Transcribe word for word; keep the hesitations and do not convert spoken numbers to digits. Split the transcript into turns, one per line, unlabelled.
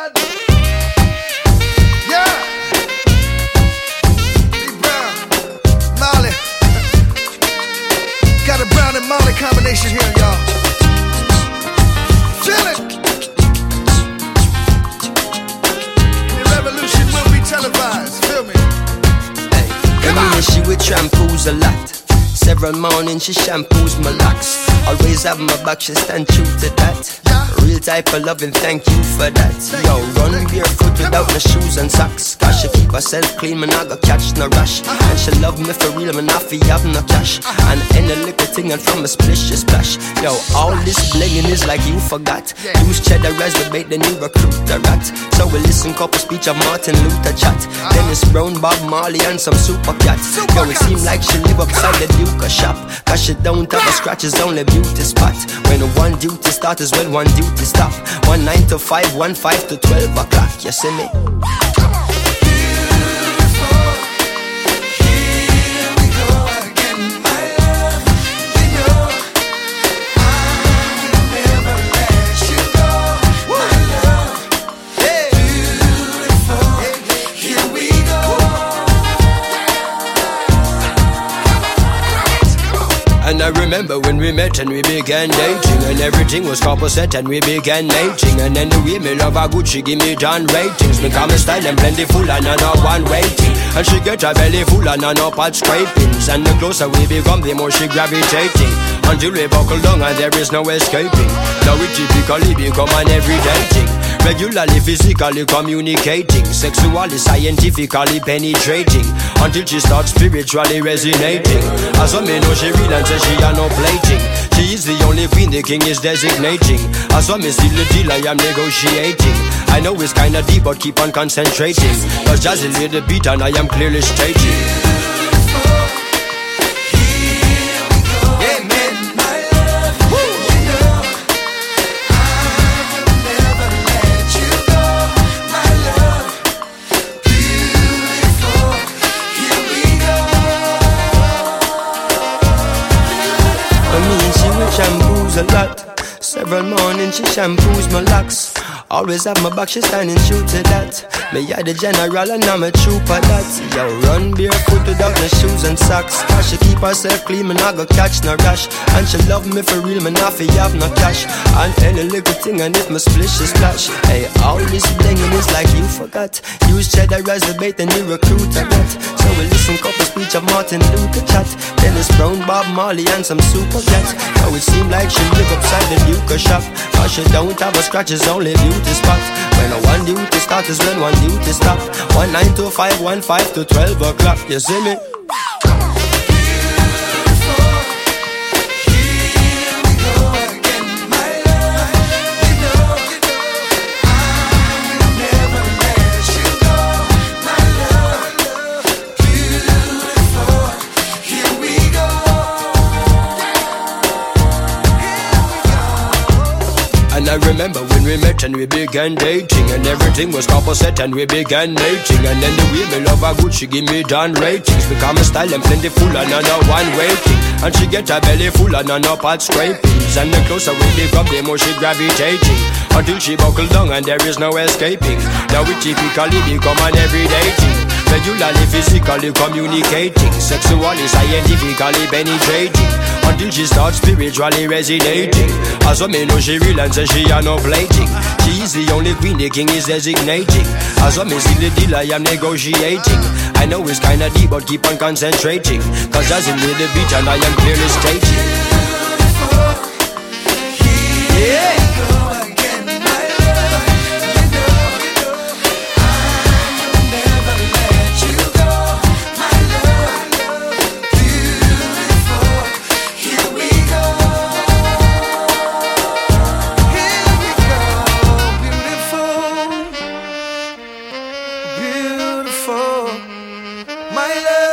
Yeah. Big Brown, Molly. Got a Brown and Molly combination here, y'all. Feel it. The revolution will be televised. Feel me?
Hey, come on. She would shampoos a lot. Several mornings she shampoos my locks. Always have my back, she stand true to that. Real type of loving, thank you for that. Yo, run barefoot without no shoes and socks. Cause she keep herself clean, man, I go catch no rush. And she love me for real, man, I feel have no cash. And any little thing and from a splish, she splash. Yo, all this blinging is like you forgot. Use cheddar as the bait, then you recruit the rat. So we listen couple speech of Martin Luther chat. Dennis Brown, Bob Marley and some super cat. Yo, it seem like she live upside the Duke of shop. Cause she don't have a scratch, it's only beauty spot. When one duty start is when one duty stop. One nine to five, one five to twelve o'clock. You see me? And I remember when we met and we began dating, and everything was composite and we began mating. And then the way me love her good, she give me down ratings. Me come style and plentiful and I know one waiting. And she get her belly full and I know pot scrapings. And the closer we become, the more she gravitating. Until we buckle down and there is no escaping. Now we typically become an everyday thing. Regularly, physically communicating, sexually, scientifically penetrating, until she starts spiritually resonating. As I me know she real and say she are no plating. She is the only queen the king is designating. As I me seal the deal I am negotiating. I know it's kinda deep but keep on concentrating. Cause Jazzy lay the beat and I am clearly stating. Shampoos a lot. Several mornings she shampoos my locks. Always have my back, she standing true to that. Me are the general and I'm a trooper that. Yo, run barefoot without no shoes and socks. Cause she keep herself clean, man, I go catch no rash. And she love me for real, man, I feel have no cash. And any little thing and if my splish is splash. Hey, all this blinging is like you forgot. Use cheddar as the bait and you recruit a rat. So we listen couple speech of Martin Luther chat. Dennis Brown, Bob Marley and some super cats. Now it seem like she live upside the Duke of shop. Cause she don't have a scratch, it's only beauty spot. When one duty start is when one duty stop. One nine to five, one five to twelve o'clock. You see me? And I remember when we met and we began dating, and everything was composite and we began mating. And then the way me love her good, she give me down ratings. Become a style and plentiful and I know one waiting. And she get her belly full and I know pot scrapings. And the closer we become, the more she gravitating. Until she buckle down and there is no escaping. Now we typically become an everyday thing. Regularly, physically communicating, sexually, scientifically penetrating, until she starts spiritually resonating. As I me know she real and say she are no plating. She is the only queen the king is designating. As I me see the deal I am negotiating. I know it's kinda deep but keep on concentrating. Cause as in with the beat and I am clearly stating. Yeah.
My love.